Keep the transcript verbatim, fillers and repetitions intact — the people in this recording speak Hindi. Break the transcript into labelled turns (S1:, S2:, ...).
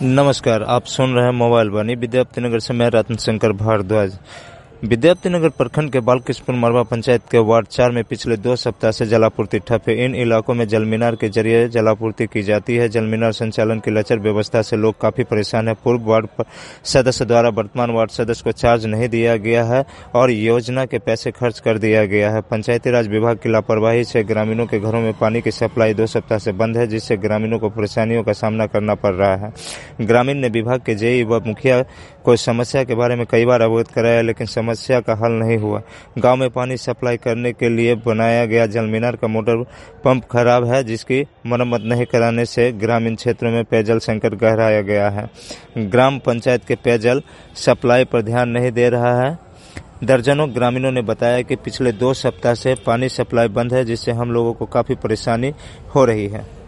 S1: नमस्कार, आप सुन रहे हैं मोबाइल वाणी। विद्यापति नगर से मैं रत्न शंकर भारद्वाज। विद्यापति नगर प्रखंड के बालकृष्णपुर मरवा पंचायत के वार्ड चार में पिछले दो सप्ताह से जलापूर्ति ठप है। इन इलाकों में जलमीनार के जरिए जलापूर्ति की जाती है। जलमीनार संचालन की लचर व्यवस्था से लोग काफी परेशान है। पूर्व वार्ड सदस्य द्वारा वर्तमान वार्ड सदस्य को चार्ज नहीं दिया गया है और योजना के पैसे खर्च कर दिया गया है। पंचायती राज विभाग की लापरवाही से ग्रामीणों के घरों में पानी की सप्लाई दो सप्ताह से बंद है, जिससे ग्रामीणों को परेशानियों का सामना करना पड़ रहा है। ग्रामीण ने विभाग के जेई व मुखिया को समस्या के बारे में कई बार अवगत कराया, लेकिन समस्या का हल नहीं हुआ। गांव में पानी सप्लाई करने के लिए बनाया गया जलमीनार का मोटर पंप खराब है, जिसकी मरम्मत नहीं कराने से ग्रामीण क्षेत्रों में पेयजल संकट गहराया गया है। ग्राम पंचायत के पेयजल सप्लाई पर ध्यान नहीं दे रहा है। दर्जनों ग्रामीणों ने बताया कि पिछले दो सप्ताह से पानी सप्लाई बंद है, जिससे हम लोगों को काफी परेशानी हो रही है।